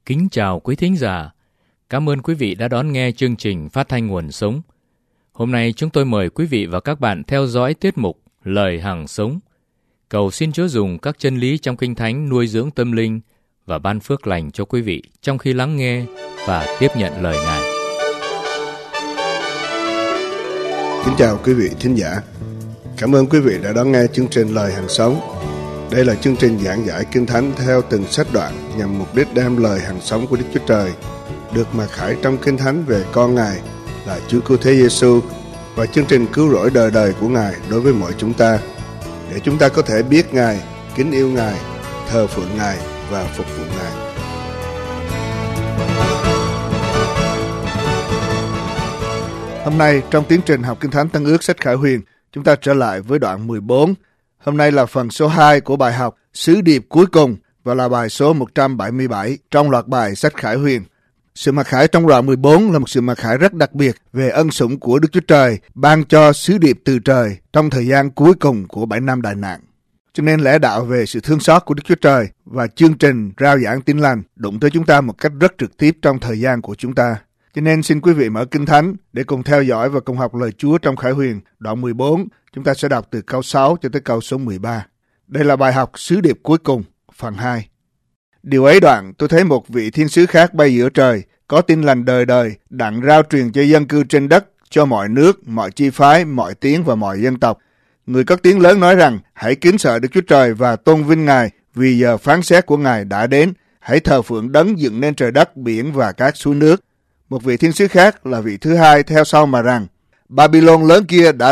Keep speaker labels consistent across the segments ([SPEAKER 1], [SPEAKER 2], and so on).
[SPEAKER 1] Kính chào quý thính giả. Cảm ơn quý vị đã đón nghe chương trình Phát thanh Nguồn Sống. Hôm nay chúng tôi mời quý vị và các bạn theo dõi tiết mục Lời Hằng Sống. Cầu xin Chúa dùng các chân lý trong Kinh Thánh nuôi dưỡng tâm linh và ban phước lành cho quý vị trong khi lắng nghe và tiếp nhận lời Ngài.
[SPEAKER 2] Kính chào quý vị thính giả. Cảm ơn quý vị đã đón nghe chương trình Lời Hằng Sống. Đây là chương trình giảng giải Kinh Thánh theo từng sách đoạn nhằm mục đích đem lời hằng sống của Đức Chúa Trời được mặc khải trong Kinh Thánh về con Ngài là Chúa Cứu Thế Giêsu và chương trình cứu rỗi đời đời của Ngài đối với mọi chúng ta, để chúng ta có thể biết Ngài, kính yêu Ngài, thờ phượng Ngài và phục vụ Ngài. Hôm nay trong tiến trình học Kinh Thánh Tân Ước sách Khải Huyền, chúng ta trở lại với đoạn 14. Hôm nay là phần số 2 của bài học Sứ điệp cuối cùng và là bài số 177 trong loạt bài sách Khải Huyền. Sự mặc khải trong đoạn 14 là một sự mặc khải rất đặc biệt về ân sủng của Đức Chúa Trời ban cho sứ điệp từ trời trong thời gian cuối cùng của 7 năm đại nạn. Cho nên lẽ đạo về sự thương xót của Đức Chúa Trời và chương trình rao giảng tin lành đụng tới chúng ta một cách rất trực tiếp trong thời gian của chúng ta. Cho nên xin quý vị mở Kinh Thánh để cùng theo dõi và cùng học lời Chúa trong Khải Huyền đoạn 14. Chúng ta sẽ đọc từ câu 6 cho tới câu số 13. Đây là bài học Sứ điệp cuối cùng, phần 2. Điều ấy đoạn, tôi thấy một vị thiên sứ khác bay giữa trời, có tin lành đời đời, đặng rao truyền cho dân cư trên đất, cho mọi nước, mọi chi phái, mọi tiếng và mọi dân tộc. Người có tiếng lớn nói rằng, hãy kính sợ Đức Chúa Trời và tôn vinh Ngài, vì giờ phán xét của Ngài đã đến. Hãy thờ phượng đấng dựng nên trời đất, biển và các suối nước. Một vị thiên sứ khác là vị thứ hai theo sau mà rằng, Babylon lớn kia đã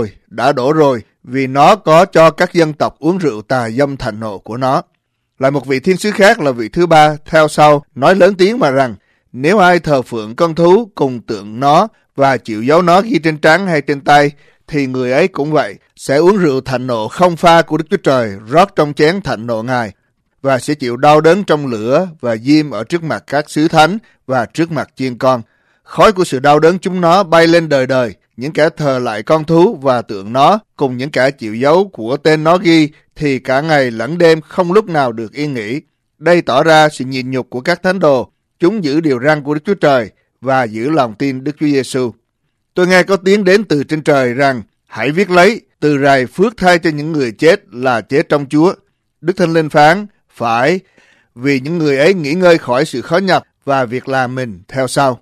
[SPEAKER 2] đổ rồi, vì nó có cho các dân tộc uống rượu tà dâm thạnh nộ của nó. Lại một vị thiên sứ khác là vị thứ ba theo sau nói lớn tiếng mà rằng, nếu ai thờ phượng con thú cùng tượng nó và chịu dấu nó ghi trên trán hay trên tay, thì người ấy cũng vậy, sẽ uống rượu thạnh nộ không pha của Đức Chúa Trời rót trong chén thạnh nộ Ngài, và sẽ chịu đau đớn trong lửa và diêm ở trước mặt các sứ thánh và trước mặt chiên con. Khói của sự đau đớn chúng nó bay lên đời đời. Những kẻ thờ lại con thú và tượng nó cùng những kẻ chịu dấu của tên nó ghi thì cả ngày lẫn đêm không lúc nào được yên nghỉ. Đây tỏ ra sự nhịn nhục của các thánh đồ. Chúng giữ điều răn của Đức Chúa Trời và giữ lòng tin Đức Chúa Giêsu. Tôi nghe có tiếng đến từ trên trời rằng, hãy viết lấy, từ rày phước thay cho những người chết là chết trong Chúa. Đức Thánh Linh phán, phải, vì những người ấy nghỉ ngơi khỏi sự khó nhọc và việc làm mình theo sau.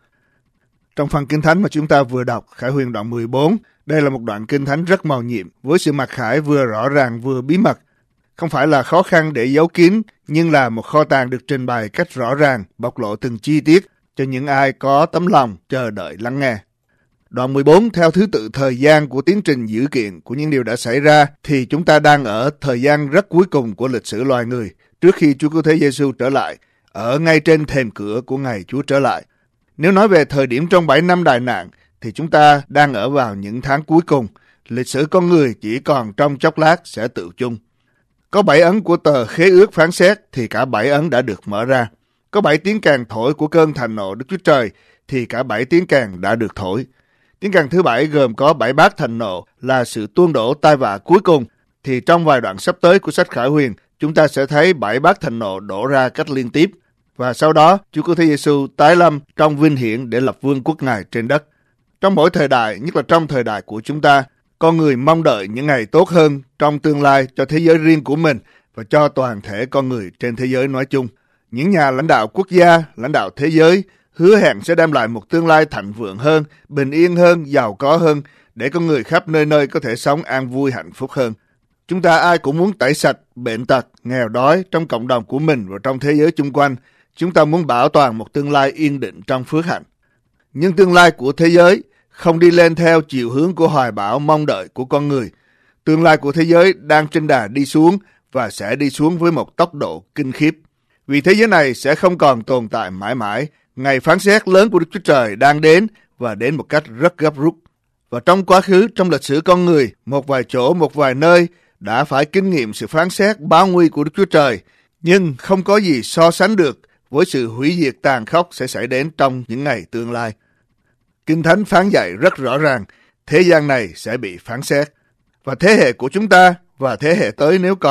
[SPEAKER 2] Trong phần Kinh Thánh mà chúng ta vừa đọc, Khải Huyền đoạn 14, đây là một đoạn Kinh Thánh rất mầu nhiệm, với sự mặc khải vừa rõ ràng vừa bí mật. Không phải là khó khăn để giấu kín, nhưng là một kho tàng được trình bày cách rõ ràng, bộc lộ từng chi tiết cho những ai có tấm lòng chờ đợi lắng nghe. Đoạn 14 theo thứ tự thời gian của tiến trình dữ kiện của những điều đã xảy ra, thì chúng ta đang ở thời gian rất cuối cùng của lịch sử loài người, trước khi Chúa Cứu Thế Giêsu trở lại, ở ngay trên thềm cửa của ngày Chúa trở lại. Nếu nói về thời điểm trong 7 năm đại nạn, thì chúng ta đang ở vào những tháng cuối cùng. Lịch sử con người chỉ còn trong chốc lát sẽ tự chung. Có 7 ấn của tờ khế ước phán xét thì cả 7 ấn đã được mở ra. Có 7 tiếng kèn thổi của cơn thạnh nộ Đức Chúa Trời thì cả 7 tiếng kèn đã được thổi. Tiếng kèn thứ 7 gồm có 7 bát thạnh nộ là sự tuôn đổ tai vạ cuối cùng. Thì trong vài đoạn sắp tới của sách Khải Huyền, chúng ta sẽ thấy 7 bát thạnh nộ đổ ra cách liên tiếp. Và sau đó, Chúa Cứu Thế Giêsu tái lâm trong vinh hiển để lập vương quốc Ngài trên đất. Trong mỗi thời đại, nhất là trong thời đại của chúng ta, con người mong đợi những ngày tốt hơn trong tương lai cho thế giới riêng của mình và cho toàn thể con người trên thế giới nói chung. Những nhà lãnh đạo quốc gia, lãnh đạo thế giới hứa hẹn sẽ đem lại một tương lai thịnh vượng hơn, bình yên hơn, giàu có hơn, để con người khắp nơi nơi có thể sống an vui hạnh phúc hơn. Chúng ta ai cũng muốn tẩy sạch bệnh tật, nghèo đói trong cộng đồng của mình và trong thế giới chung quanh. Chúng ta muốn bảo toàn một tương lai yên định trong phước hạnh. Nhưng tương lai của thế giới không đi lên theo chiều hướng của hoài bão mong đợi của con người. Tương lai của thế giới đang trên đà đi xuống và sẽ đi xuống với một tốc độ kinh khiếp. Vì thế giới này sẽ không còn tồn tại mãi mãi. Ngày phán xét lớn của Đức Chúa Trời đang đến và đến một cách rất gấp rút. Và trong quá khứ, trong lịch sử con người, một vài chỗ, một vài nơi đã phải kinh nghiệm sự phán xét báo nguy của Đức Chúa Trời. Nhưng không có gì so sánh được với sự hủy diệt tàn khốc sẽ xảy đến trong những ngày tương lai. Kinh Thánh phán dạy rất rõ ràng, thế gian này sẽ bị phán xét. Và thế hệ của chúng ta và thế hệ tới nếu còn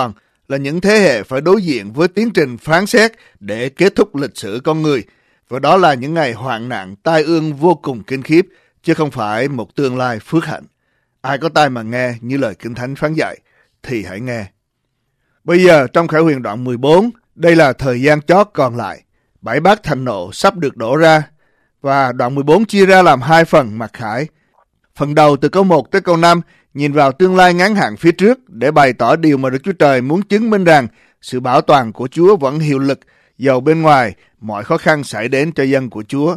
[SPEAKER 2] là những thế hệ phải đối diện với tiến trình phán xét để kết thúc lịch sử con người. Và đó là những ngày hoạn nạn tai ương vô cùng kinh khiếp, chứ không phải một tương lai phước hạnh. Ai có tai mà nghe như lời Kinh Thánh phán dạy thì hãy nghe. Bây giờ trong Khải Huyền đoạn 14, đây là thời gian chót còn lại. 7 bát thạnh nộ sắp được đổ ra. Và đoạn 14 chia ra làm 2 phần mặc khải. Phần đầu từ câu 1 tới câu 5 nhìn vào tương lai ngắn hạn phía trước để bày tỏ điều mà Đức Chúa Trời muốn chứng minh rằng sự bảo toàn của Chúa vẫn hiệu lực dầu bên ngoài mọi khó khăn xảy đến cho dân của Chúa.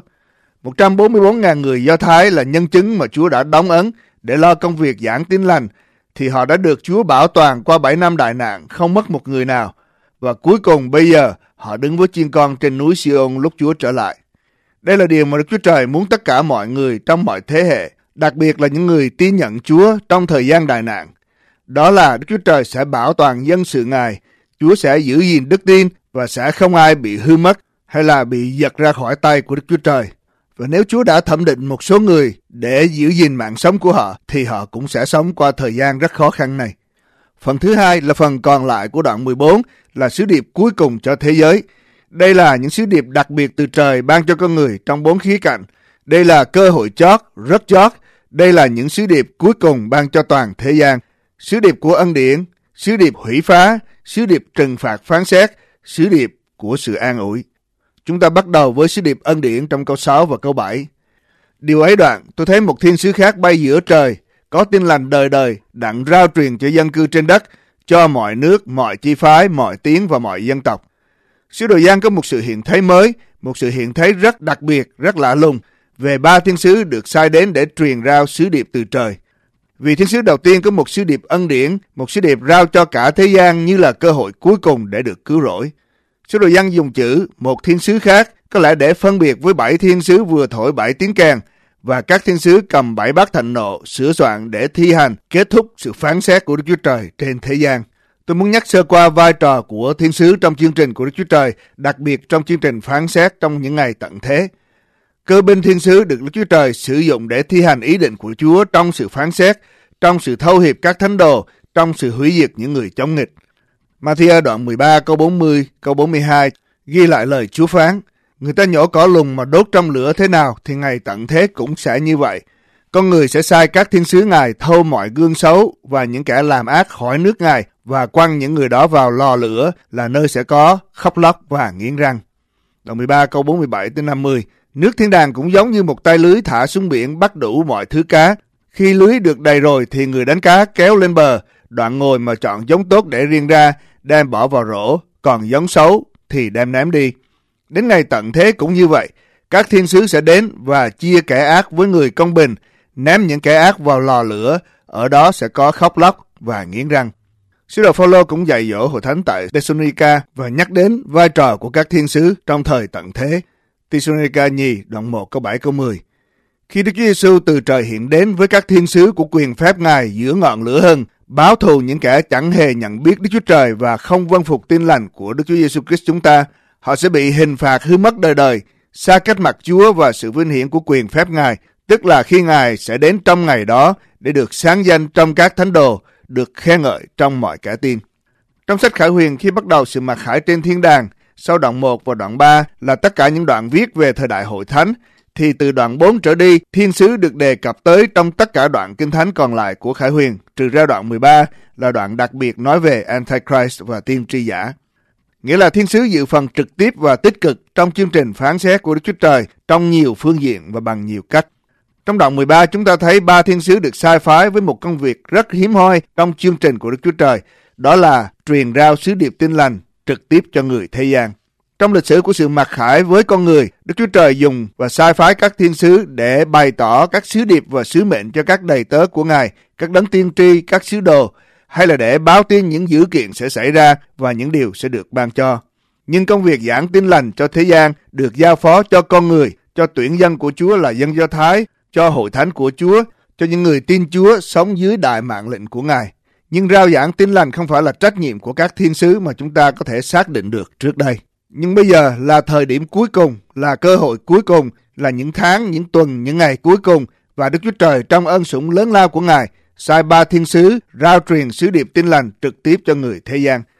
[SPEAKER 2] 144.000 người Do Thái là nhân chứng mà Chúa đã đóng ấn để lo công việc giảng tin lành, thì họ đã được Chúa bảo toàn qua 7 năm đại nạn, không mất một người nào. Và cuối cùng bây giờ họ đứng với chiên con trên núi Siôn lúc Chúa trở lại. Đây là điều mà Đức Chúa Trời muốn tất cả mọi người trong mọi thế hệ, đặc biệt là những người tin nhận Chúa trong thời gian đại nạn. Đó là Đức Chúa Trời sẽ bảo toàn dân sự Ngài, Chúa sẽ giữ gìn đức tin và sẽ không ai bị hư mất hay là bị giật ra khỏi tay của Đức Chúa Trời. Và nếu Chúa đã thẩm định một số người để giữ gìn mạng sống của họ, thì họ cũng sẽ sống qua thời gian rất khó khăn này. Phần thứ hai là phần còn lại của đoạn 14, là sứ điệp cuối cùng cho thế giới. Đây là những sứ điệp đặc biệt từ trời ban cho con người trong 4 khía cạnh. Đây là cơ hội chót, rất chót. Đây là những sứ điệp cuối cùng ban cho toàn thế gian. Sứ điệp của ân điển, sứ điệp hủy phá, sứ điệp trừng phạt phán xét, sứ điệp của sự an ủi. Chúng ta bắt đầu với sứ điệp ân điển trong câu 6 và câu 7. Điều ấy đoạn, tôi thấy một thiên sứ khác bay giữa trời, có tin lành đời đời, đặng rao truyền cho dân cư trên đất, cho mọi nước, mọi chi phái, mọi tiếng và mọi dân tộc. Sứ đồ Giăng có một sự hiện thấy mới, một sự hiện thấy rất đặc biệt, rất lạ lùng, về 3 thiên sứ được sai đến để truyền rao sứ điệp từ trời. Vì thiên sứ đầu tiên có một sứ điệp ân điển, một sứ điệp rao cho cả thế gian như là cơ hội cuối cùng để được cứu rỗi. Sứ đồ Giăng dùng chữ một thiên sứ khác, có lẽ để phân biệt với 7 thiên sứ vừa thổi 7 tiếng kèn, và các thiên sứ cầm 7 bát thạnh nộ sửa soạn để thi hành kết thúc sự phán xét của Đức Chúa Trời trên thế gian. Tôi muốn nhắc sơ qua vai trò của thiên sứ trong chương trình của Đức Chúa Trời, đặc biệt trong chương trình phán xét trong những ngày tận thế. Cơ binh thiên sứ được Đức Chúa Trời sử dụng để thi hành ý định của Chúa trong sự phán xét, trong sự thâu hiệp các thánh đồ, trong sự hủy diệt những người chống nghịch. Ma-thi-ơ đoạn 13 câu 40, câu 42 ghi lại lời Chúa phán: người ta nhổ cỏ lùng mà đốt trong lửa thế nào thì ngày tận thế cũng sẽ như vậy. Con người sẽ sai các thiên sứ Ngài thâu mọi gương xấu và những kẻ làm ác khỏi nước Ngài và quăng những người đó vào lò lửa, là nơi sẽ có khóc lóc và nghiến răng. Đoạn 13 câu 47 tới 50. Nước thiên đàng cũng giống như một tay lưới thả xuống biển bắt đủ mọi thứ cá. Khi lưới được đầy rồi thì người đánh cá kéo lên bờ, đoạn ngồi mà chọn giống tốt để riêng ra, đem bỏ vào rổ, còn giống xấu thì đem ném đi. Đến ngày tận thế cũng như vậy, các thiên sứ sẽ đến và chia kẻ ác với người công bình, ném những kẻ ác vào lò lửa, ở đó sẽ có khóc lóc và nghiến răng. Sứ đồ Phao-lô cũng dạy dỗ hội thánh tại Thessalonica và nhắc đến vai trò của các thiên sứ trong thời tận thế. Thessalonica nhì đoạn 1 câu 7 câu 10. Khi Đức Chúa Giêsu từ trời hiện đến với các thiên sứ của quyền phép Ngài giữa ngọn lửa hừng, báo thù những kẻ chẳng hề nhận biết Đức Chúa Trời và không vâng phục tin lành của Đức Chúa Giêsu Christ chúng ta, họ sẽ bị hình phạt hư mất đời đời, xa cách mặt Chúa và sự vinh hiển của quyền phép Ngài, tức là khi Ngài sẽ đến trong ngày đó để được sáng danh trong các thánh đồ, được khen ngợi trong mọi kẻ tin. Trong sách Khải Huyền, khi bắt đầu sự mặc khải trên thiên đàng, sau đoạn 1 và đoạn 3 là tất cả những đoạn viết về thời đại hội thánh, thì từ đoạn 4 trở đi, thiên sứ được đề cập tới trong tất cả đoạn kinh thánh còn lại của Khải Huyền, trừ ra đoạn 13 là đoạn đặc biệt nói về Antichrist và tiên tri giả. Nghĩa là thiên sứ dự phần trực tiếp và tích cực trong chương trình phán xét của Đức Chúa Trời trong nhiều phương diện và bằng nhiều cách. Trong đoạn 13 chúng ta thấy 3 thiên sứ được sai phái với một công việc rất hiếm hoi trong chương trình của Đức Chúa Trời, đó là truyền rao sứ điệp tin lành trực tiếp cho người thế gian. Trong lịch sử của sự mặc khải với con người, Đức Chúa Trời dùng và sai phái các thiên sứ để bày tỏ các sứ điệp và sứ mệnh cho các đầy tớ của Ngài, các đấng tiên tri, các sứ đồ, hay là để báo tin những dữ kiện sẽ xảy ra và những điều sẽ được ban cho. Nhưng công việc giảng tin lành cho thế gian được giao phó cho con người, cho tuyển dân của Chúa là dân Do Thái, cho hội thánh của Chúa, cho những người tin Chúa sống dưới đại mạng lệnh của Ngài. Nhưng rao giảng tin lành không phải là trách nhiệm của các thiên sứ mà chúng ta có thể xác định được trước đây. Nhưng bây giờ là thời điểm cuối cùng, là cơ hội cuối cùng, là những tháng, những tuần, những ngày cuối cùng, và Đức Chúa Trời trong ân sủng lớn lao của Ngài sai 3 thiên sứ rao truyền sứ điệp tin lành trực tiếp cho người thế gian.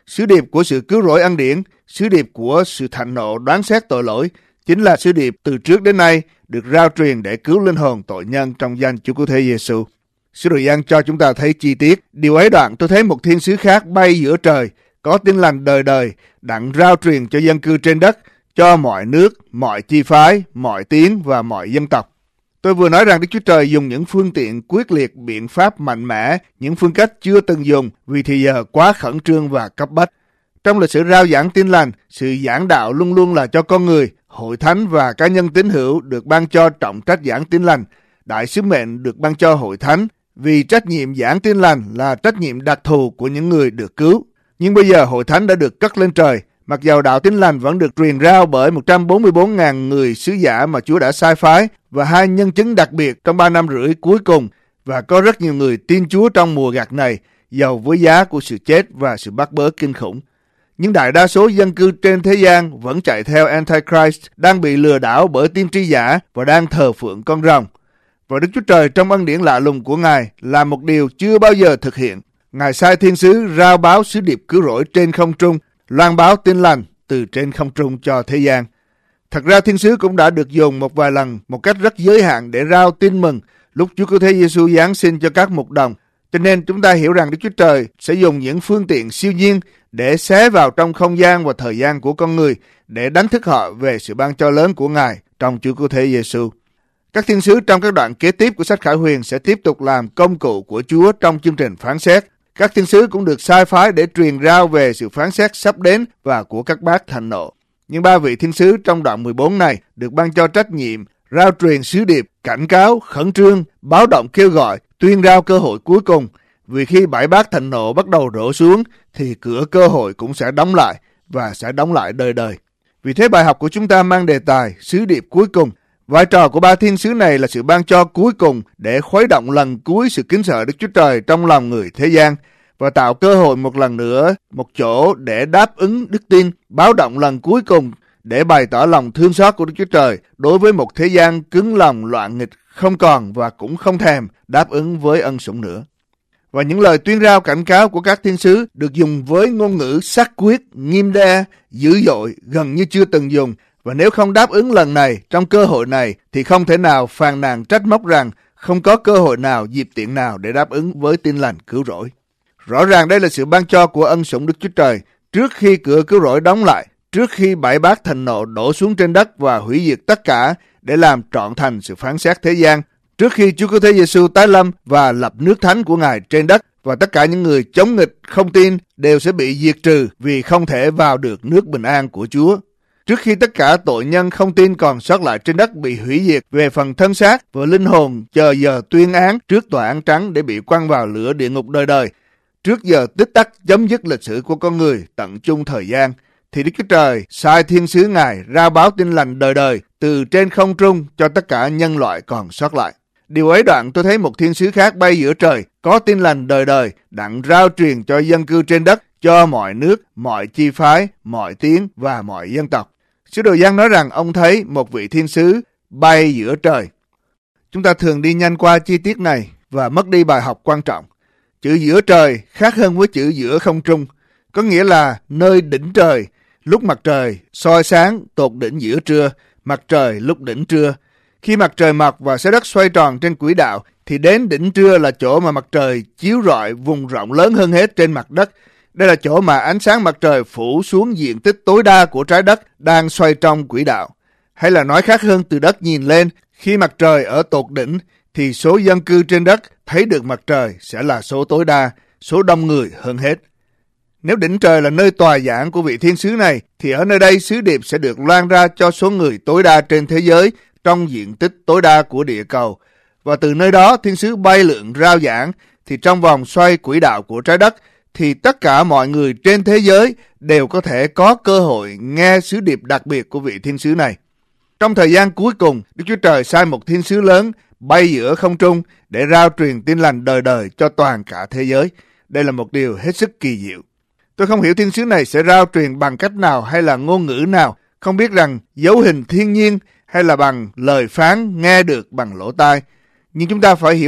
[SPEAKER 2] Sứ điệp của sự cứu rỗi ân điển, sứ điệp của sự thạnh nộ đoán xét tội lỗi, chính là sứ điệp từ trước đến nay được rao truyền để cứu linh hồn tội nhân trong danh Chúa Cứu Thế Giêsu. Sứ đồ Giăng cho chúng ta thấy chi tiết. Điều ấy đoạn tôi thấy một thiên sứ khác bay giữa trời, có tin lành đời đời, đặng rao truyền cho dân cư trên đất, cho mọi nước, mọi chi phái, mọi tiếng và mọi dân tộc. Tôi vừa nói rằng Đức Chúa Trời dùng những phương tiện quyết liệt, biện pháp mạnh mẽ, những phương cách chưa từng dùng vì thì giờ quá khẩn trương và cấp bách. Trong lịch sử rao giảng tin lành, sự giảng đạo luôn luôn là cho con người, hội thánh và cá nhân tín hữu được ban cho trọng trách giảng tin lành. Đại sứ mệnh được ban cho hội thánh vì trách nhiệm giảng tin lành là trách nhiệm đặc thù của những người được cứu. Nhưng bây giờ hội thánh đã được cất lên trời, mặc dầu đạo tin lành vẫn được truyền rao bởi 144.000 người sứ giả mà Chúa đã sai phái và 2 nhân chứng đặc biệt trong 3 năm rưỡi cuối cùng, và có rất nhiều người tin Chúa trong mùa gặt này, dầu với giá của sự chết và sự bắt bớ kinh khủng. Nhưng đại đa số dân cư trên thế gian vẫn chạy theo Antichrist, đang bị lừa đảo bởi tiên tri giả và đang thờ phượng con rồng. Và Đức Chúa Trời trong ân điển lạ lùng của Ngài làm một điều chưa bao giờ thực hiện. Ngài sai thiên sứ rao báo sứ điệp cứu rỗi trên không trung, loan báo tin lành từ trên không trung cho thế gian. Thật ra thiên sứ cũng đã được dùng một vài lần một cách rất giới hạn để rao tin mừng lúc Chúa Cứu Thế Giêsu giáng sinh cho các mục đồng. Cho nên chúng ta hiểu rằng Đức Chúa Trời sẽ dùng những phương tiện siêu nhiên để xé vào trong không gian và thời gian của con người để đánh thức họ về sự ban cho lớn của Ngài trong Chúa Cứu Thế Giêsu. Các thiên sứ trong các đoạn kế tiếp của sách Khải Huyền sẽ tiếp tục làm công cụ của Chúa trong chương trình phán xét. Các thiên sứ cũng được sai phái để truyền rao về sự phán xét sắp đến và của các bác thạnh nộ. Nhưng 3 vị thiên sứ trong đoạn 14 này được ban cho trách nhiệm rao truyền sứ điệp, cảnh cáo, khẩn trương, báo động kêu gọi, tuyên rao cơ hội cuối cùng. Vì khi 7 bát thạnh nộ bắt đầu đổ xuống thì cửa cơ hội cũng sẽ đóng lại và sẽ đóng lại đời đời. Vì thế bài học của chúng ta mang đề tài sứ điệp cuối cùng. Vai trò của 3 thiên sứ này là sự ban cho cuối cùng để khuấy động lần cuối sự kính sợ Đức Chúa Trời trong lòng người thế gian và tạo cơ hội một lần nữa, một chỗ để đáp ứng đức tin, báo động lần cuối cùng để bày tỏ lòng thương xót của Đức Chúa Trời đối với một thế gian cứng lòng loạn nghịch, không còn và cũng không thèm đáp ứng với ân sủng nữa. Và những lời tuyên rao cảnh cáo của các thiên sứ được dùng với ngôn ngữ xác quyết, nghiêm đe, dữ dội, gần như chưa từng dùng. Và nếu không đáp ứng lần này, trong cơ hội này, thì không thể nào phàn nàn trách móc rằng không có cơ hội nào, dịp tiện nào để đáp ứng với tin lành cứu rỗi. Rõ ràng đây là sự ban cho của ân sủng Đức Chúa Trời trước khi cửa cứu rỗi đóng lại, trước khi 7 bát thạnh nộ đổ xuống trên đất và hủy diệt tất cả để làm trọn thành sự phán xét thế gian, trước khi Chúa Cứu Thế Giêsu tái lâm và lập nước thánh của Ngài trên đất, và tất cả những người chống nghịch không tin đều sẽ bị diệt trừ vì không thể vào được nước bình an của Chúa. Trước khi tất cả tội nhân không tin còn sót lại trên đất bị hủy diệt về phần thân xác và linh hồn chờ giờ tuyên án trước tòa án trắng để bị quăng vào lửa địa ngục đời đời, trước giờ tích tắc chấm dứt lịch sử của con người tận chung thời gian, thì Đức Chúa Trời sai thiên sứ Ngài rao báo tin lành đời đời từ trên không trung cho tất cả nhân loại còn sót lại. Điều ấy đoạn tôi thấy một thiên sứ khác bay giữa trời, có tin lành đời đời, đặng rao truyền cho dân cư trên đất, cho mọi nước, mọi chi phái, mọi tiếng và mọi dân tộc. Sứ đồ Giăng nói rằng ông thấy một vị thiên sứ bay giữa trời. Chúng ta thường đi nhanh qua chi tiết này và mất đi bài học quan trọng. Chữ giữa trời khác hơn với chữ giữa không trung, có nghĩa là nơi đỉnh trời, lúc mặt trời soi sáng tột đỉnh giữa trưa, mặt trời lúc đỉnh trưa. Khi mặt trời mọc và trái đất xoay tròn trên quỹ đạo, thì đến đỉnh trưa là chỗ mà mặt trời chiếu rọi vùng rộng lớn hơn hết trên mặt đất. Đây là chỗ mà ánh sáng mặt trời phủ xuống diện tích tối đa của trái đất đang xoay trong quỹ đạo. Hay là nói khác hơn, từ đất nhìn lên, khi mặt trời ở tột đỉnh, thì số dân cư trên đất thấy được mặt trời sẽ là số tối đa, số đông người hơn hết. Nếu đỉnh trời là nơi tòa giảng của vị thiên sứ này, thì ở nơi đây sứ điệp sẽ được loan ra cho số người tối đa trên thế giới trong diện tích tối đa của địa cầu. Và từ nơi đó thiên sứ bay lượn rao giảng, thì trong vòng xoay quỹ đạo của trái đất, thì tất cả mọi người trên thế giới đều có thể có cơ hội nghe sứ điệp đặc biệt của vị thiên sứ này. Trong thời gian cuối cùng, Đức Chúa Trời sai một thiên sứ lớn bay giữa không trung để rao truyền tin lành đời đời cho toàn cả thế giới. Đây là một điều hết sức kỳ diệu. Tôi không hiểu thiên sứ này sẽ rao truyền bằng cách nào hay là ngôn ngữ nào, không biết rằng dấu hình thiên nhiên hay là bằng lời phán nghe được bằng lỗ tai. Nhưng chúng ta phải hiểu rằng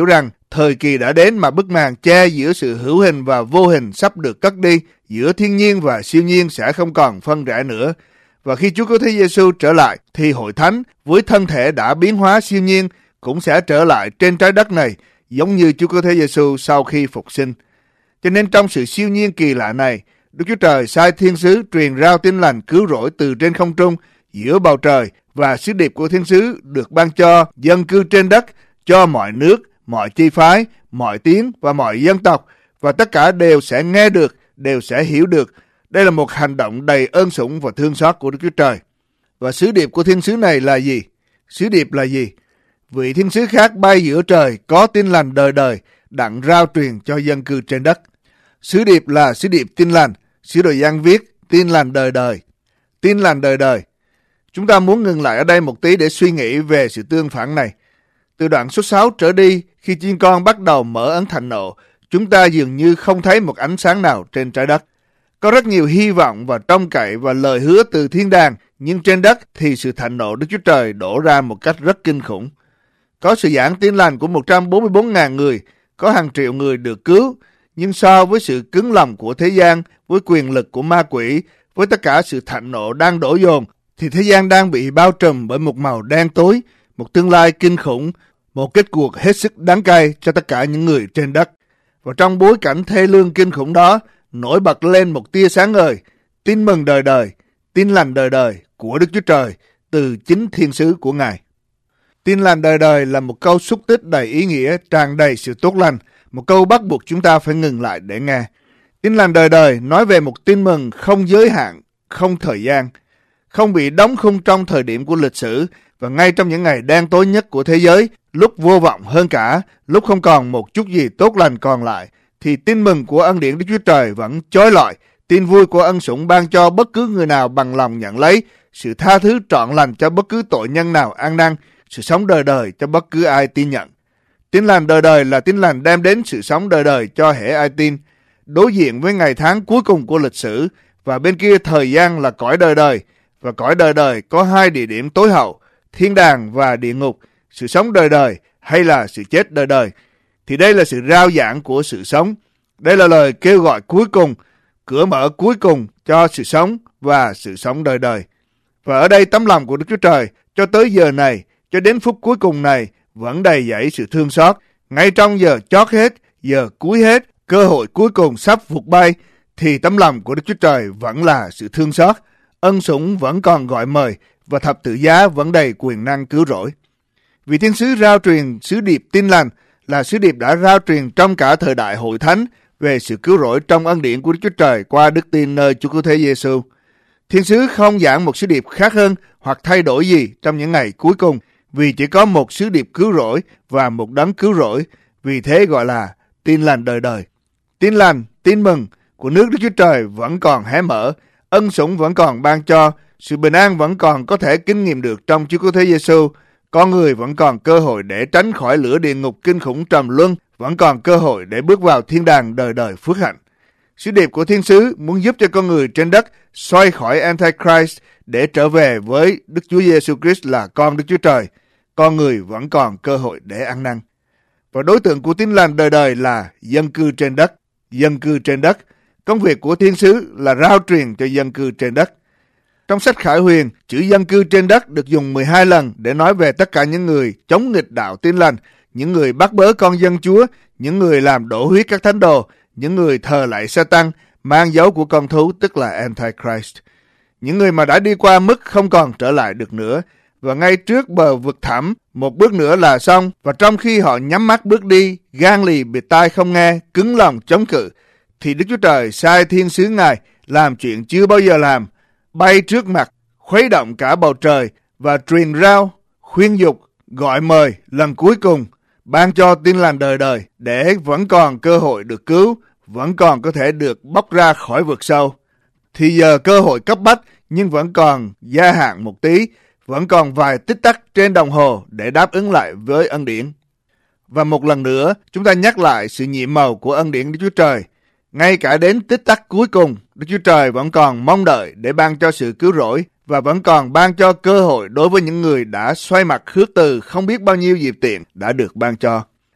[SPEAKER 2] Thời kỳ đã đến mà bức màn che giữa sự hữu hình và vô hình sắp được cất đi, giữa thiên nhiên và siêu nhiên sẽ không còn phân rẽ nữa. Và khi Chúa Cứu Thế Giêsu trở lại, thì hội thánh với thân thể đã biến hóa siêu nhiên cũng sẽ trở lại trên trái đất này, giống như Chúa Cứu Thế Giêsu sau khi phục sinh. Cho nên trong sự siêu nhiên kỳ lạ này, Đức Chúa Trời sai thiên sứ truyền rao tin lành cứu rỗi từ trên không trung giữa bầu trời, và sứ điệp của thiên sứ được ban cho dân cư trên đất, cho mọi nước, mọi chi phái, mọi tiếng và mọi dân tộc, và tất cả đều sẽ nghe được, đều sẽ hiểu được. Đây là một hành động đầy ơn sủng và thương xót của Đức Chúa Trời. Và sứ điệp của thiên sứ này là gì? Sứ điệp là gì? Vị thiên sứ khác bay giữa trời, có tin lành đời đời, đặng rao truyền cho dân cư trên đất. Sứ điệp là sứ điệp tin lành. Sứ đồ Giăng viết tin lành đời đời. Tin lành đời đời. Chúng ta muốn ngừng lại ở đây một tí để suy nghĩ về sự tương phản này. Từ đoạn số 6 trở đi, khi chiên con bắt đầu mở ấn thạnh nộ, chúng ta dường như không thấy một ánh sáng nào trên trái đất. Có rất nhiều hy vọng và trông cậy và lời hứa từ thiên đàng, nhưng trên đất thì sự thạnh nộ Đức Chúa Trời đổ ra một cách rất kinh khủng. Có sự giảng tin lành của 144.000 người, có hàng triệu người được cứu, nhưng so với sự cứng lòng của thế gian, với quyền lực của ma quỷ, với tất cả sự thạnh nộ đang đổ dồn, thì thế gian đang bị bao trùm bởi một màu đen tối, một tương lai kinh khủng, một kết cuộc hết sức đáng cay cho tất cả những người trên đất. Và trong bối cảnh thê lương kinh khủng đó, nổi bật lên một tia sáng ngời, tin mừng đời đời, tin lành đời đời của Đức Chúa Trời từ chính thiên sứ của Ngài. Tin lành đời đời là một câu xúc tích đầy ý nghĩa, tràn đầy sự tốt lành, một câu bắt buộc chúng ta phải ngừng lại để nghe. Tin lành đời đời nói về một tin mừng không giới hạn, không thời gian, không bị đóng khung trong thời điểm của lịch sử, và ngay trong những ngày đen tối nhất của thế giới, lúc vô vọng hơn cả, lúc không còn một chút gì tốt lành còn lại, thì tin mừng của ân điển Đức Chúa Trời vẫn chói lọi, tin vui của ân sủng ban cho bất cứ người nào bằng lòng nhận lấy, sự tha thứ trọn lành cho bất cứ tội nhân nào ăn năn, sự sống đời đời cho bất cứ ai tin nhận. Tin lành đời đời là tin lành đem đến sự sống đời đời cho hễ ai tin. Đối diện với ngày tháng cuối cùng của lịch sử, và bên kia thời gian là cõi đời đời, và cõi đời đời có hai địa điểm tối hậu, thiên đàng và địa ngục, sự sống đời đời hay là sự chết đời đời. Thì đây là sự rao giảng của sự sống. Đây là lời kêu gọi cuối cùng, cửa mở cuối cùng cho sự sống và sự sống đời đời. Và ở đây tấm lòng của Đức Chúa Trời cho tới giờ này, cho đến phút cuối cùng này, vẫn đầy dẫy sự thương xót. Ngay trong giờ chót hết, giờ cuối hết, cơ hội cuối cùng sắp vụt bay, thì tấm lòng của Đức Chúa Trời vẫn là sự thương xót. Ân sủng vẫn còn gọi mời, và thập tự giá vẫn đầy quyền năng cứu rỗi. Vì thiên sứ rao truyền sứ điệp tin lành là sứ điệp đã rao truyền trong cả thời đại hội thánh về sự cứu rỗi trong ân điển của Đức Chúa Trời qua đức tin nơi Chúa Cứu Thế Giêsu. Thiên sứ không giảng một sứ điệp khác hơn hoặc thay đổi gì trong những ngày cuối cùng, vì chỉ có một sứ điệp cứu rỗi và một đấng cứu rỗi, vì thế gọi là tin lành đời đời. Tin lành, tin mừng của nước Đức Chúa Trời vẫn còn hé mở, ân sủng vẫn còn ban cho, sự bình an vẫn còn có thể kinh nghiệm được trong Chúa Cứu Thế Giêsu. Con người vẫn còn cơ hội để tránh khỏi lửa địa ngục kinh khủng trầm luân, vẫn còn cơ hội để bước vào thiên đàng đời đời phước hạnh. Sứ điệp của thiên sứ muốn giúp cho con người trên đất xoay khỏi Antichrist để trở về với Đức Chúa Giêsu Christ là con Đức Chúa Trời. Con người vẫn còn cơ hội để ăn năn. Và đối tượng của tin lành đời đời là dân cư trên đất. Dân cư trên đất. Công việc của thiên sứ là rao truyền cho dân cư trên đất. Trong sách Khải Huyền, chữ dân cư trên đất được dùng 12 lần để nói về tất cả những người chống nghịch đạo tin lành, những người bắt bớ con dân Chúa, những người làm đổ huyết các thánh đồ, những người thờ lạy Sa-tăng, mang dấu của con thú tức là Antichrist. Những người mà đã đi qua mức không còn trở lại được nữa, và ngay trước bờ vực thẳm, một bước nữa là xong, và trong khi họ nhắm mắt bước đi, gan lì bịt tai không nghe, cứng lòng chống cự, thì Đức Chúa Trời sai thiên sứ Ngài làm chuyện chưa bao giờ làm, bay trước mặt, khuấy động cả bầu trời và truyền rao, khuyên dục, gọi mời lần cuối cùng, ban cho tin lành đời đời để vẫn còn cơ hội được cứu, vẫn còn có thể được bóc ra khỏi vực sâu. Thì giờ cơ hội cấp bách nhưng vẫn còn gia hạn một tí, vẫn còn vài tích tắc trên đồng hồ để đáp ứng lại với ân điển. Và một lần nữa, chúng ta nhắc lại sự nhiệm màu của ân điển Đức Chúa Trời. Ngay cả đến tích tắc cuối cùng, Đức Chúa Trời vẫn còn mong đợi để ban cho sự cứu rỗi và vẫn còn ban cho cơ hội đối với những người đã xoay mặt khước từ không biết bao nhiêu dịp tiện đã được ban cho.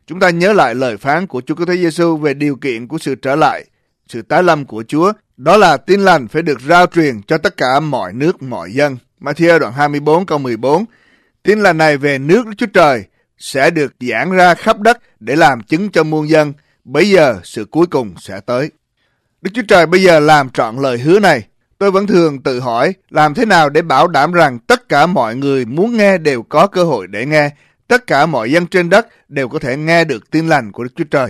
[SPEAKER 2] Chúng ta nhớ lại lời phán của Chúa Cứu Thế Giêsu về điều kiện của sự trở lại, sự tái lâm của Chúa. Đó là tin lành phải được rao truyền cho tất cả mọi nước, mọi dân. Ma-thi-ơ đoạn 24 câu 14. Tin lành này về nước Đức Chúa Trời sẽ được giảng ra khắp đất để làm chứng cho muôn dân. Bây giờ sự cuối cùng sẽ tới. Đức Chúa Trời bây giờ làm trọn lời hứa này. Tôi vẫn thường tự hỏi làm thế nào để bảo đảm rằng tất cả mọi người muốn nghe đều có cơ hội để nghe. Tất cả mọi dân trên đất đều có thể nghe được tin lành của Đức Chúa Trời.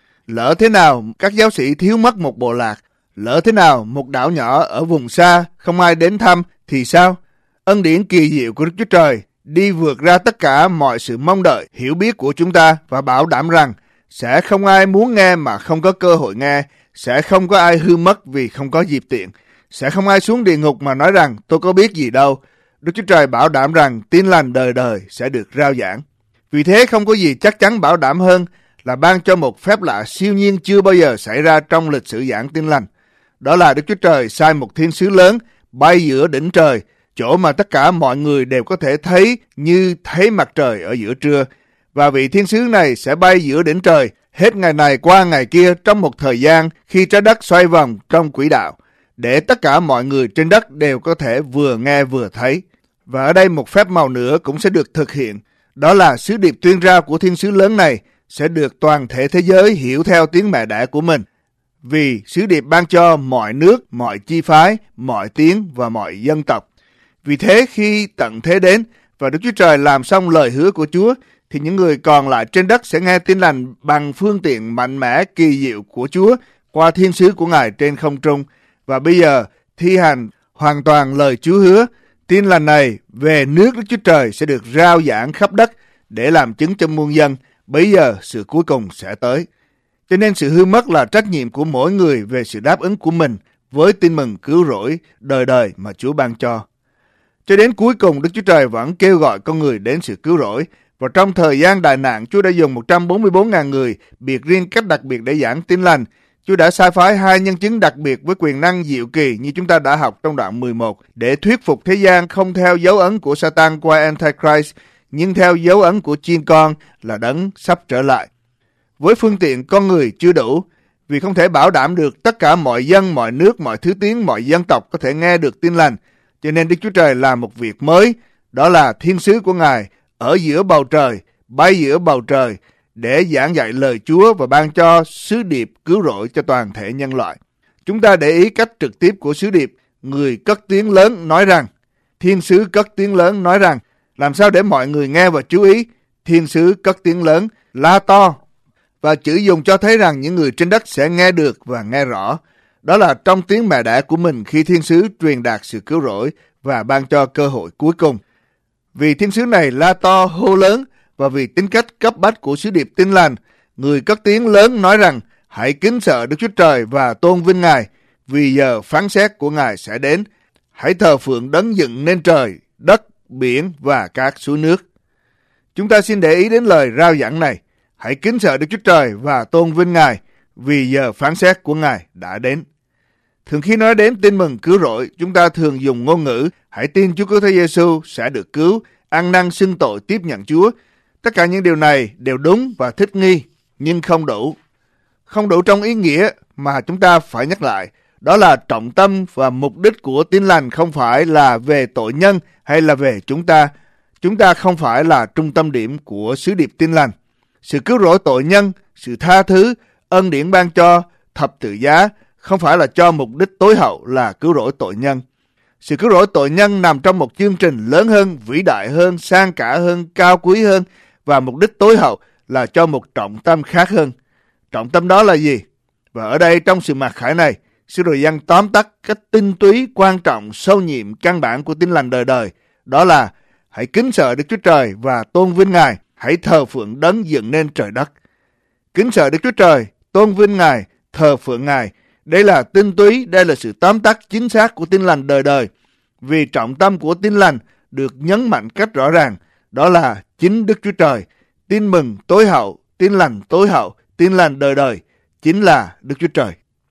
[SPEAKER 2] Lỡ thế nào các giáo sĩ thiếu mất một bộ lạc, lỡ thế nào một đảo nhỏ ở vùng xa không ai đến thăm thì sao? Ân điển kỳ diệu của Đức Chúa Trời đi vượt ra tất cả mọi sự mong đợi, hiểu biết của chúng ta và bảo đảm rằng sẽ không ai muốn nghe mà không có cơ hội nghe, sẽ không có ai hư mất vì không có dịp tiện, sẽ không ai xuống địa ngục mà nói rằng tôi có biết gì đâu. Đức Chúa Trời bảo đảm rằng tin lành đời đời sẽ được rao giảng. Vì thế không có gì chắc chắn bảo đảm hơn là ban cho một phép lạ siêu nhiên chưa bao giờ xảy ra trong lịch sử giảng tin lành. Đó là Đức Chúa Trời sai một thiên sứ lớn bay giữa đỉnh trời, chỗ mà tất cả mọi người đều có thể thấy như thấy mặt trời ở giữa trưa. Và vị thiên sứ này sẽ bay giữa đỉnh trời, hết ngày này qua ngày kia trong một thời gian khi trái đất xoay vòng trong quỹ đạo, để tất cả mọi người trên đất đều có thể vừa nghe vừa thấy. Và ở đây một phép màu nữa cũng sẽ được thực hiện. Đó là sứ điệp tuyên rao của thiên sứ lớn này sẽ được toàn thể thế giới hiểu theo tiếng mẹ đẻ của mình. Vì sứ điệp ban cho mọi nước, mọi chi phái, mọi tiếng và mọi dân tộc. Vì thế khi tận thế đến và Đức Chúa Trời làm xong lời hứa của Chúa, thì những người còn lại trên đất sẽ nghe tin lành bằng phương tiện mạnh mẽ kỳ diệu của Chúa qua thiên sứ của Ngài trên không trung. Và bây giờ thi hành hoàn toàn lời Chúa hứa. Tin lành này về nước Đức Chúa Trời sẽ được rao giảng khắp đất để làm chứng cho muôn dân. Bây giờ sự cuối cùng sẽ tới. Cho nên sự hư mất là trách nhiệm của mỗi người về sự đáp ứng của mình với tin mừng cứu rỗi đời đời mà Chúa ban cho. Cho đến cuối cùng Đức Chúa Trời vẫn kêu gọi con người đến sự cứu rỗi. Và trong thời gian đại nạn, Chúa đã dùng 144.000 người biệt riêng cách đặc biệt để giảng tin lành. Chúa đã sai phái 2 nhân chứng đặc biệt với quyền năng diệu kỳ như chúng ta đã học trong đoạn 11 để thuyết phục thế gian không theo dấu ấn của Satan qua Antichrist, nhưng theo dấu ấn của chiên con là đấng sắp trở lại. Với phương tiện con người chưa đủ, vì không thể bảo đảm được tất cả mọi dân, mọi nước, mọi thứ tiếng, mọi dân tộc có thể nghe được tin lành, cho nên Đức Chúa Trời làm một việc mới, đó là thiên sứ của Ngài ở giữa bầu trời, bay giữa bầu trời để giảng dạy lời Chúa và ban cho sứ điệp cứu rỗi cho toàn thể nhân loại. Chúng ta để ý cách trực tiếp của sứ điệp. Người cất tiếng lớn nói rằng, thiên sứ cất tiếng lớn nói rằng, làm sao để mọi người nghe và chú ý? Thiên sứ cất tiếng lớn, la to, và chữ dùng cho thấy rằng những người trên đất sẽ nghe được và nghe rõ. Đó là trong tiếng mẹ đẻ của mình khi thiên sứ truyền đạt sự cứu rỗi và ban cho cơ hội cuối cùng. Vì thiên sứ này la to hô lớn và vì tính cách cấp bách của sứ điệp tin lành, người cất tiếng lớn nói rằng hãy kính sợ Đức Chúa Trời và tôn vinh Ngài, vì giờ phán xét của Ngài sẽ đến. Hãy thờ phượng đấng dựng nên trời, đất, biển và các suối nước. Chúng ta xin để ý đến lời rao giảng này. Hãy kính sợ Đức Chúa Trời và tôn vinh Ngài, vì giờ phán xét của Ngài đã đến. Thường khi nói đến tin mừng cứu rỗi, chúng ta thường dùng ngôn ngữ hãy tin Chúa Cứu Thế Giêsu sẽ được cứu, ăn năn xưng tội tiếp nhận Chúa. Tất cả những điều này đều đúng và thích nghi, nhưng không đủ. Không đủ trong ý nghĩa mà chúng ta phải nhắc lại. Đó là trọng tâm và mục đích của tin lành không phải là về tội nhân hay là về chúng ta. Chúng ta không phải là trung tâm điểm của sứ điệp tin lành. Sự cứu rỗi tội nhân, sự tha thứ, ân điển ban cho, thập tự giá không phải là cho mục đích tối hậu là cứu rỗi tội nhân. Sự cứu rỗi tội nhân nằm trong một chương trình lớn hơn, vĩ đại hơn, sang cả hơn, cao quý hơn, và mục đích tối hậu là cho một trọng tâm khác hơn. Trọng tâm đó là gì? Và ở đây trong sự mặc khải này, sứ đồ Giăng tóm tắt cách tinh túy, quan trọng, sâu nhiệm, căn bản của tin lành đời đời. Đó là hãy kính sợ Đức Chúa Trời và tôn vinh Ngài, hãy thờ phượng đấng dựng nên trời đất. Kính sợ Đức Chúa Trời, tôn vinh Ngài, thờ phượng Ngài. Đây là tinh túy, đây là sự tóm tắt chính xác của tin lành đời đời. Vì trọng tâm của tin lành được nhấn mạnh cách rõ ràng, đó là chính Đức Chúa Trời. Tin mừng tối hậu, tin lành tối hậu, tin lành đời đời, chính là Đức Chúa Trời.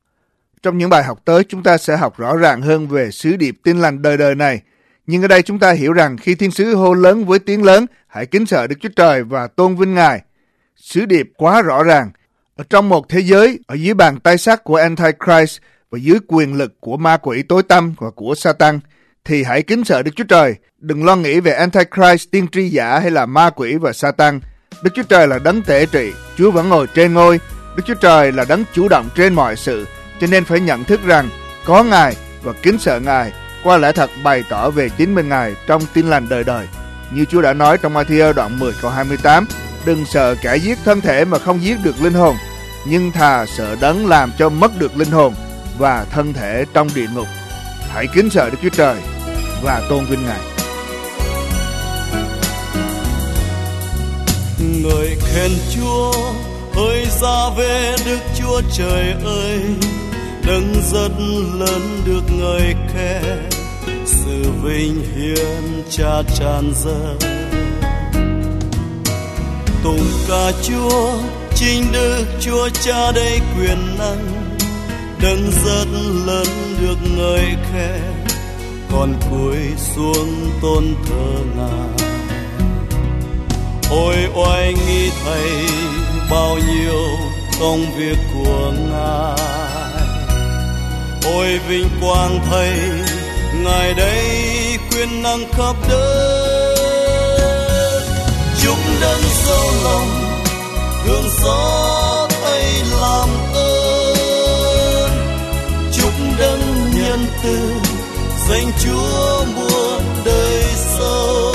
[SPEAKER 2] Trong những bài học tới, chúng ta sẽ học rõ ràng hơn về sứ điệp tin lành đời đời này. Nhưng ở đây chúng ta hiểu rằng khi thiên sứ hô lớn với tiếng lớn, hãy kính sợ Đức Chúa Trời và tôn vinh Ngài, sứ điệp quá rõ ràng. Ở trong một thế giới ở dưới bàn tay sắt của Antichrist và dưới quyền lực của ma quỷ tối tăm và của Satan, thì hãy kính sợ Đức Chúa Trời. Đừng lo nghĩ về Antichrist, tiên tri giả hay là ma quỷ và Satan. Đức Chúa Trời là đấng tể trị, Chúa vẫn ngồi trên ngôi. Đức Chúa Trời là đấng chủ động trên mọi sự, cho nên phải nhận thức rằng có Ngài và kính sợ Ngài, qua lẽ thật bày tỏ về chính mình Ngài trong tin lành đời đời. Như Chúa đã nói trong Ma-thi-ơ đoạn 10 câu 28, đừng sợ kẻ giết thân thể mà không giết được linh hồn, nhưng thà sợ đấng làm cho mất được linh hồn và thân thể trong địa ngục. Hãy kính sợ Đức Chúa Trời và tôn vinh Ngài.
[SPEAKER 3] Ngợi khen Chúa, hỡi ra về Đức Chúa Trời ơi, đấng rất lớn được ngợi khen, sự vinh hiển Cha tràn dâng. Tụng ca Chúa, chính Đức Chúa Cha đầy quyền năng, đấng rất lớn được ngợi khen, còn cúi xuống tôn thờ Ngài. Ôi oai nghi Thầy, bao nhiêu công việc của Ngài. Ôi vinh quang Thầy, Ngài đây quyền năng khắp đất. Chúc đấng sâu lòng thương xót ấy làm ơn, chúc đấng nhân từ danh Chúa muôn đời sau.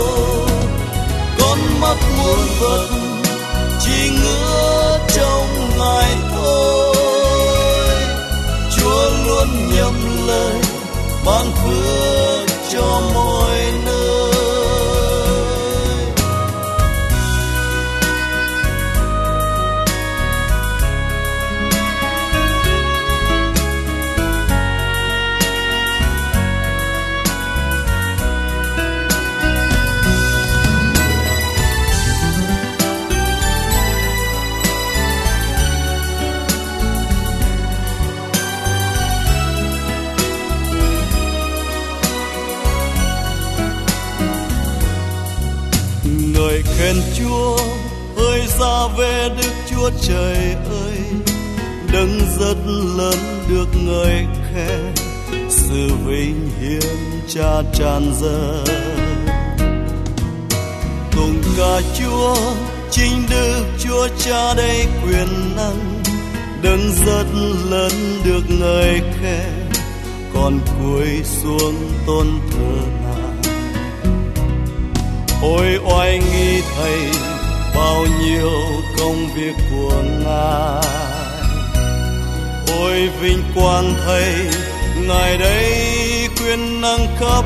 [SPEAKER 3] Con mắt muôn vật chỉ ngỡ trong Ngài thôi, Chúa luôn nhậm lời ban phước cho mọi nơi. Ngợi khen Chúa, ơi ra về Đức Chúa Trời ơi, đấng rất lớn được ngợi khen, sự vinh hiển Cha tràn dâng. Tụng ca Chúa, chính Đức Chúa Cha đầy quyền năng, đấng rất lớn được ngợi khen, còn cúi xuống tôn thờ Ngài. Ôi oai nghi Thầy, bao nhiêu công việc của Ngài. Ôi vinh quang Thầy, Ngài đây quyền năng khắp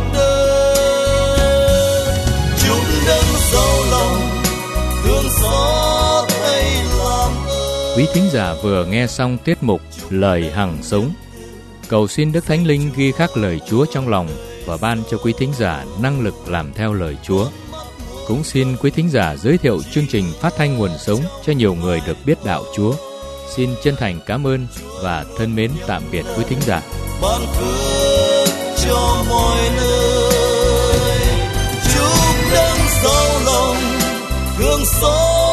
[SPEAKER 3] đất. Chúc đấng sâu lòng thương xót ấy làm ơn.
[SPEAKER 1] Quý thính giả vừa nghe xong tiết mục Lời Hằng Sống. Cầu xin Đức Thánh Linh ghi khắc lời Chúa trong lòng và ban cho quý thính giả năng lực làm theo lời Chúa. Cũng xin quý thính giả giới thiệu chương trình Phát thanh Nguồn Sống cho nhiều người được biết đạo Chúa. Xin chân thành cảm ơn và thân mến tạm biệt quý thính giả.
[SPEAKER 3] Ban phước cho mọi nơi, chúc đấng sâu lòng thương xót